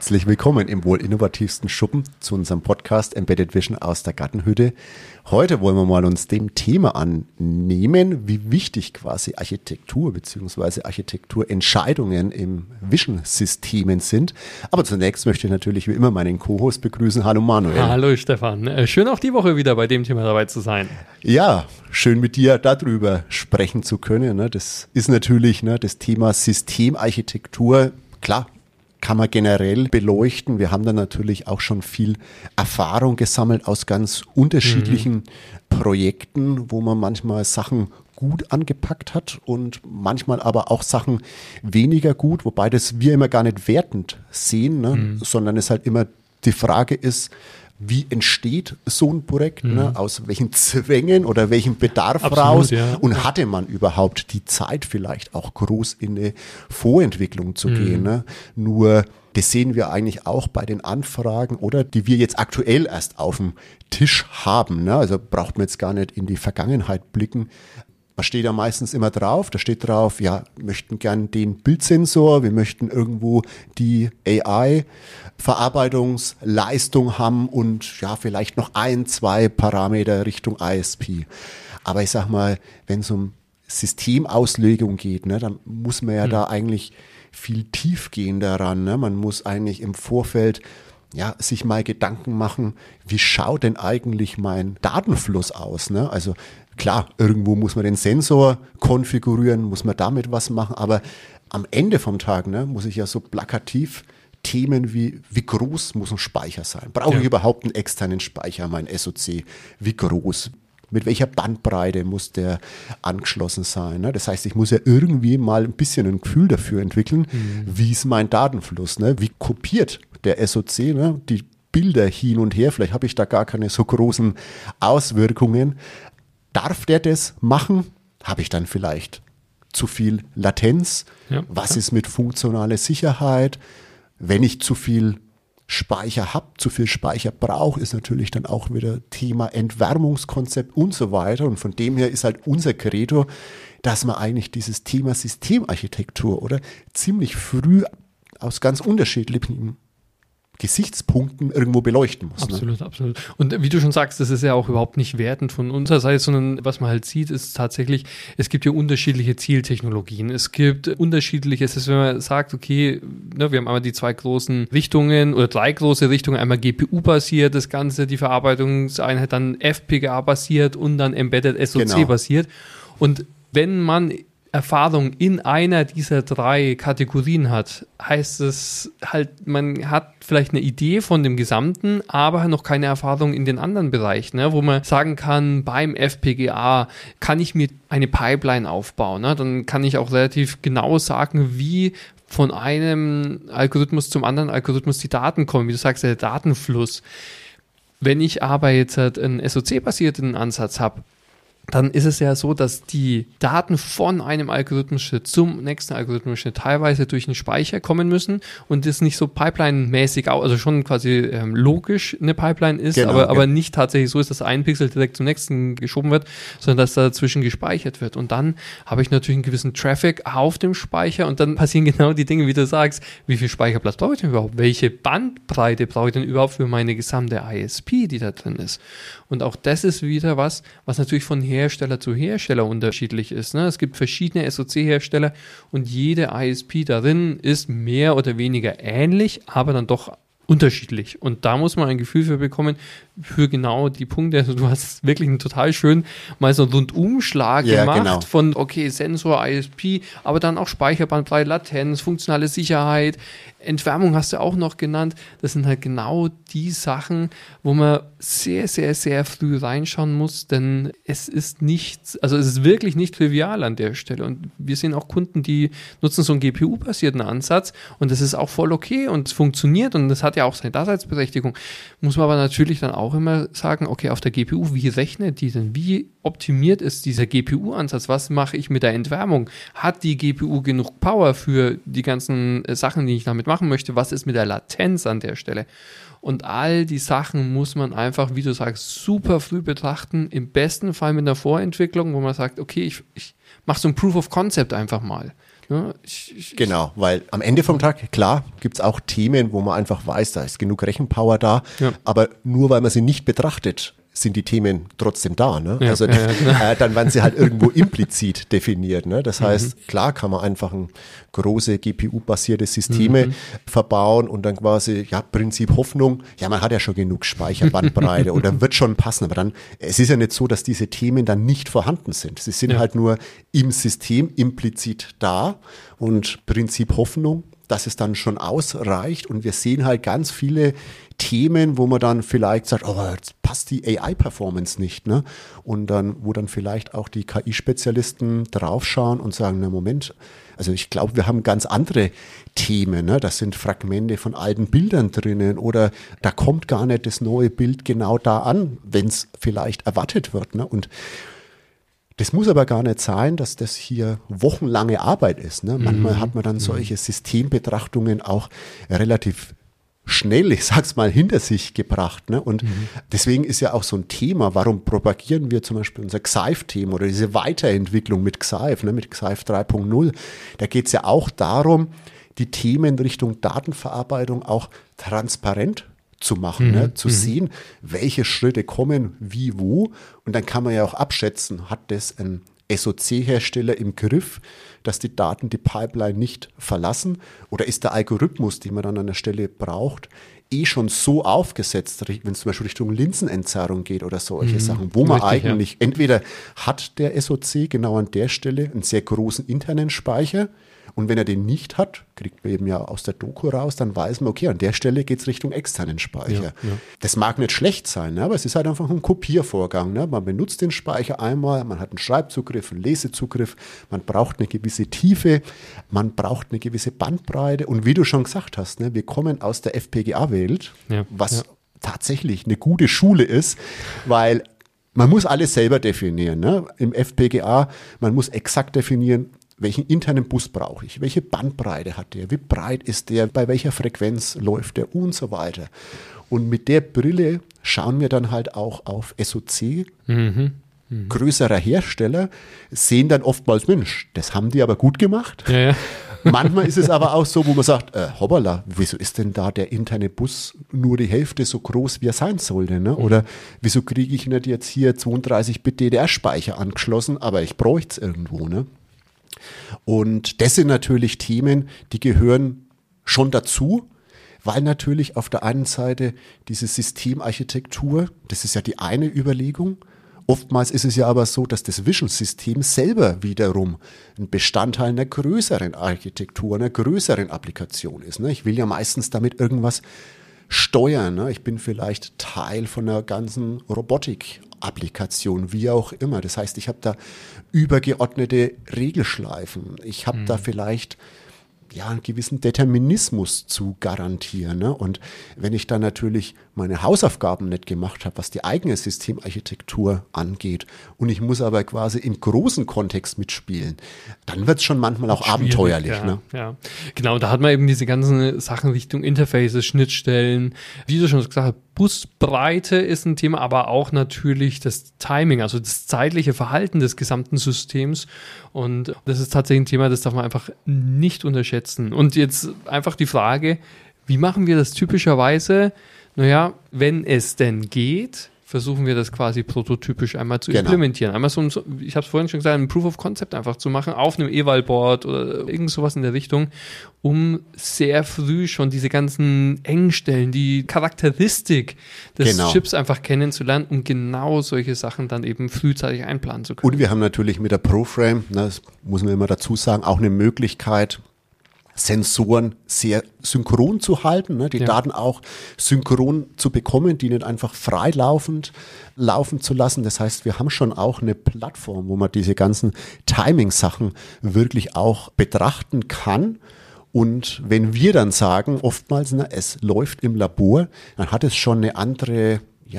Herzlich willkommen im wohl innovativsten Schuppen zu unserem Podcast Embedded Vision aus der Gartenhütte. Heute wollen wir mal uns dem Thema annehmen, wie wichtig quasi Architektur bzw. Architekturentscheidungen im Vision-Systemen sind. Aber zunächst möchte ich natürlich wie immer meinen Co-Host begrüßen. Hallo Manuel. Hallo Stefan. Schön auch die Woche wieder bei dem Thema dabei zu sein. Ja, schön mit dir darüber sprechen zu können. Das ist natürlich das Thema Systemarchitektur. Klar, kann man generell beleuchten. Wir haben da natürlich auch schon viel Erfahrung gesammelt aus ganz unterschiedlichen Projekten, wo man manchmal Sachen gut angepackt hat und manchmal aber auch Sachen weniger gut, wobei das wir immer gar nicht wertend sehen, sondern es halt immer die Frage ist, wie entsteht so ein Projekt, aus welchen Zwängen oder welchem Bedarf raus und hatte man überhaupt die Zeit vielleicht auch groß in eine Vorentwicklung zu gehen. Nur das sehen wir eigentlich auch bei den Anfragen, oder die wir jetzt aktuell erst auf dem Tisch haben. Also braucht man jetzt gar nicht in die Vergangenheit blicken. Was steht da meistens immer drauf? Da steht drauf, ja, wir möchten gern den Bildsensor, wir möchten irgendwo die AI-Verarbeitungsleistung haben und ja, vielleicht noch 1-2 Parameter Richtung ISP. Aber ich sag mal, wenn es um Systemauslegung geht, dann muss man ja da eigentlich viel tiefgehender ran. Man muss eigentlich im Vorfeld sich mal Gedanken machen, wie schaut denn eigentlich mein Datenfluss aus? Also klar, irgendwo muss man den Sensor konfigurieren, muss man damit was machen, aber am Ende vom Tag muss ich ja so plakativ Themen wie groß muss ein Speicher sein? Brauche ich überhaupt einen externen Speicher, mein SoC? Wie groß? Mit welcher Bandbreite muss der angeschlossen sein? Das heißt, ich muss ja irgendwie mal ein bisschen ein Gefühl dafür entwickeln, wie ist mein Datenfluss? Wie kopiert der SoC die Bilder hin und her? Vielleicht habe ich da gar keine so großen Auswirkungen. Darf der das machen? Habe ich dann vielleicht zu viel Latenz? Was ist mit funktionaler Sicherheit? Wenn ich zu viel Speicher habe, zu viel Speicher brauche, ist natürlich dann auch wieder Thema Entwärmungskonzept und so weiter. Und von dem her ist halt unser Credo, dass man eigentlich dieses Thema Systemarchitektur oder ziemlich früh aus ganz unterschiedlichen Gesichtspunkten irgendwo beleuchten muss. Absolut, absolut. Und wie du schon sagst, das ist ja auch überhaupt nicht wertend von unserer Seite, sondern was man halt sieht, ist tatsächlich, es gibt ja unterschiedliche Zieltechnologien. Es gibt unterschiedliche, es ist, wenn man sagt, okay, wir haben einmal die 2 großen Richtungen oder 3 große Richtungen, einmal GPU-basiert, das Ganze, die Verarbeitungseinheit, dann FPGA-basiert und dann Embedded SoC-basiert. Und wenn man Erfahrung in einer dieser 3 Kategorien hat, heißt es halt, man hat vielleicht eine Idee von dem Gesamten, aber noch keine Erfahrung in den anderen Bereichen, wo man sagen kann, beim FPGA kann ich mir eine Pipeline aufbauen. Dann kann ich auch relativ genau sagen, wie von einem Algorithmus zum anderen Algorithmus die Daten kommen, wie du sagst, der Datenfluss. Wenn ich aber jetzt einen SoC-basierten Ansatz habe, dann ist es ja so, dass die Daten von einem Algorithmusschritt zum nächsten Algorithmusschritt teilweise durch einen Speicher kommen müssen und das nicht so Pipeline-mäßig, also schon quasi logisch eine Pipeline ist, aber nicht tatsächlich so ist, dass ein Pixel direkt zum nächsten geschoben wird, sondern dass da dazwischen gespeichert wird. Und dann habe ich natürlich einen gewissen Traffic auf dem Speicher und dann passieren genau die Dinge, wie du sagst, wie viel Speicherplatz brauche ich denn überhaupt? Welche Bandbreite brauche ich denn überhaupt für meine gesamte ISP, die da drin ist? Und auch das ist wieder was natürlich von Hersteller zu Hersteller unterschiedlich ist. Es gibt verschiedene SoC-Hersteller und jede ISP darin ist mehr oder weniger ähnlich, aber dann doch unterschiedlich. Und da muss man ein Gefühl für bekommen, für genau die Punkte. Also du hast wirklich einen total schön mal so einen Rundumschlag gemacht von, okay, Sensor, ISP, aber dann auch Speicherbandbreite, Latenz, funktionale Sicherheit, Entwärmung hast du auch noch genannt. Das sind halt genau die Sachen, wo man sehr, sehr, sehr früh reinschauen muss, denn es ist wirklich nicht trivial an der Stelle. Und wir sehen auch Kunden, die nutzen so einen GPU-basierten Ansatz und das ist auch voll okay und es funktioniert und das hat ja auch seine Daseinsberechtigung. Muss man aber natürlich dann auch immer sagen, okay, auf der GPU, wie rechnet die denn? Wie optimiert ist dieser GPU-Ansatz? Was mache ich mit der Entwärmung? Hat die GPU genug Power für die ganzen Sachen, die ich damit machen möchte? Was ist mit der Latenz an der Stelle? Und all die Sachen muss man einfach, wie du sagst, super früh betrachten. Im besten Fall mit einer Vorentwicklung, wo man sagt, okay, ich mache so ein Proof of Concept einfach mal. Ja, genau, weil am Ende vom Tag, klar, gibt es auch Themen, wo man einfach weiß, da ist genug Rechenpower da, aber nur weil man sie nicht betrachtet, sind die Themen trotzdem da. Ne? Ja, also dann werden sie halt irgendwo implizit definiert. Ne? Das heißt, klar kann man einfach große GPU-basierte Systeme verbauen und dann quasi, Prinzip Hoffnung, man hat ja schon genug Speicherbandbreite oder wird schon passen. Aber dann, es ist ja nicht so, dass diese Themen dann nicht vorhanden sind. Sie sind halt nur im System implizit da und Prinzip Hoffnung, dass es dann schon ausreicht und wir sehen halt ganz viele Themen, wo man dann vielleicht sagt, oh, jetzt passt die AI-Performance nicht, ne? Und dann, wo dann vielleicht auch die KI-Spezialisten draufschauen und sagen, na Moment, also ich glaube, wir haben ganz andere Themen, ne? Das sind Fragmente von alten Bildern drinnen oder da kommt gar nicht das neue Bild genau da an, wenn es vielleicht erwartet wird, ne? Und das muss aber gar nicht sein, dass das hier wochenlange Arbeit ist, ne? Manchmal hat man dann solche Systembetrachtungen auch relativ schnell, ich sag's mal, hinter sich gebracht. Ne? Und deswegen ist ja auch so ein Thema, warum propagieren wir zum Beispiel unser Xaif-Thema oder diese Weiterentwicklung mit Xaif, ne, mit Xaif 3.0. Da geht's ja auch darum, die Themen Richtung Datenverarbeitung auch transparent zu machen, ne? Zu sehen, welche Schritte kommen, wie, wo. Und dann kann man ja auch abschätzen, hat das ein SOC-Hersteller im Griff, dass die Daten die Pipeline nicht verlassen? Oder ist der Algorithmus, den man dann an der Stelle braucht, schon so aufgesetzt, wenn es zum Beispiel Richtung Linsenentzerrung geht oder solche Sachen, wo man eigentlich, entweder hat der SOC genau an der Stelle einen sehr großen internen Speicher und wenn er den nicht hat, kriegt man eben ja aus der Doku raus, dann weiß man, okay, an der Stelle geht es Richtung externen Speicher. Das mag nicht schlecht sein, ne, aber es ist halt einfach ein Kopiervorgang. Ne? Man benutzt den Speicher einmal, man hat einen Schreibzugriff, einen Lesezugriff, man braucht eine gewisse Tiefe, man braucht eine gewisse Bandbreite und wie du schon gesagt hast, ne, wir kommen aus der FPGA-Welt, was tatsächlich eine gute Schule ist, weil man muss alles selber definieren. Ne? Im FPGA, man muss exakt definieren, welchen internen Bus brauche ich, welche Bandbreite hat der, wie breit ist der, bei welcher Frequenz läuft der und so weiter. Und mit der Brille schauen wir dann halt auch auf SOC, größerer Hersteller, sehen dann oftmals, Mensch, das haben die aber gut gemacht. Manchmal ist es aber auch so, wo man sagt, hoppala, wieso ist denn da der interne Bus nur die Hälfte so groß, wie er sein sollte? Ne? Oder wieso kriege ich nicht jetzt hier 32-Bit DDR-Speicher angeschlossen, aber ich bräuchte es irgendwo, ne? Und das sind natürlich Themen, die gehören schon dazu, weil natürlich auf der einen Seite diese Systemarchitektur, das ist ja die eine Überlegung. Oftmals ist es ja aber so, dass das Vision-System selber wiederum ein Bestandteil einer größeren Architektur, einer größeren Applikation ist. Ne? Ich will ja meistens damit irgendwas steuern. Ne? Ich bin vielleicht Teil von einer ganzen Robotik-Applikation, wie auch immer. Das heißt, ich habe da übergeordnete Regelschleifen. Ich habe da vielleicht einen gewissen Determinismus zu garantieren. Ne? Und wenn ich dann natürlich meine Hausaufgaben nicht gemacht habe, was die eigene Systemarchitektur angeht, und ich muss aber quasi im großen Kontext mitspielen, dann wird es schon manchmal auch abenteuerlich. Ja. Genau, da hat man eben diese ganzen Sachen Richtung Interfaces, Schnittstellen, wie du schon gesagt hast, Busbreite ist ein Thema, aber auch natürlich das Timing, also das zeitliche Verhalten des gesamten Systems. Und das ist tatsächlich ein Thema, das darf man einfach nicht unterschätzen. Und jetzt einfach die Frage, wie machen wir das typischerweise? Naja, wenn es denn geht, versuchen wir das quasi prototypisch einmal zu implementieren. Einmal so, ich habe es vorhin schon gesagt, ein Proof of Concept einfach zu machen, auf einem Eval-Board oder irgend sowas in der Richtung, um sehr früh schon diese ganzen Engstellen, die Charakteristik des Chips einfach kennenzulernen, um genau solche Sachen dann eben frühzeitig einplanen zu können. Und wir haben natürlich mit der ProFrame, das muss man immer dazu sagen, auch eine Möglichkeit, Sensoren sehr synchron zu halten, ne, die Daten auch synchron zu bekommen, die nicht einfach freilaufend laufen zu lassen. Das heißt, wir haben schon auch eine Plattform, wo man diese ganzen Timing-Sachen wirklich auch betrachten kann. Und wenn wir dann sagen, oftmals, es läuft im Labor, dann hat es schon eine andere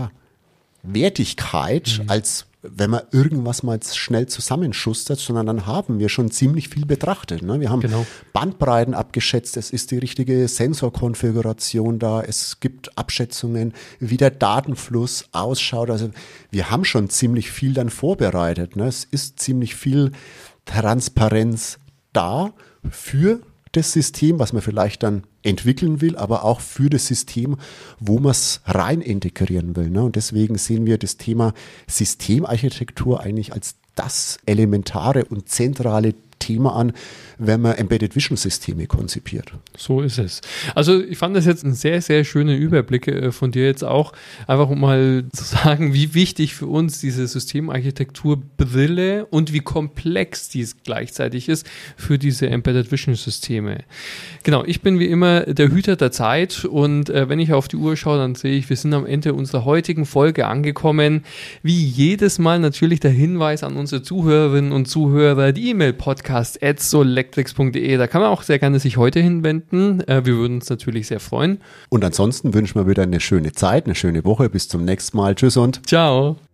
Wertigkeit, als wenn man irgendwas mal schnell zusammenschustert, sondern dann haben wir schon ziemlich viel betrachtet. Ne? Wir haben Bandbreiten abgeschätzt, es ist die richtige Sensorkonfiguration da, es gibt Abschätzungen, wie der Datenfluss ausschaut. Also wir haben schon ziemlich viel dann vorbereitet. Ne? Es ist ziemlich viel Transparenz da für das System, was man vielleicht dann entwickeln will, aber auch für das System, wo man es rein integrieren will. Ne? Und deswegen sehen wir das Thema Systemarchitektur eigentlich als das elementare und zentrale Thema an, wenn man Embedded Vision Systeme konzipiert. So ist es. Also ich fand das jetzt ein sehr, sehr schöner Überblick von dir jetzt auch, einfach um mal zu sagen, wie wichtig für uns diese Systemarchitekturbrille und wie komplex dies gleichzeitig ist für diese Embedded Vision Systeme. Genau, ich bin wie immer der Hüter der Zeit und wenn ich auf die Uhr schaue, dann sehe ich, wir sind am Ende unserer heutigen Folge angekommen. Wie jedes Mal natürlich der Hinweis an unsere Zuhörerinnen und Zuhörer, die E-Mail-Podcast@solectrix.de. Da kann man auch sehr gerne sich heute hinwenden. Wir würden uns natürlich sehr freuen. Und ansonsten wünschen wir wieder eine schöne Zeit, eine schöne Woche. Bis zum nächsten Mal. Tschüss und ciao.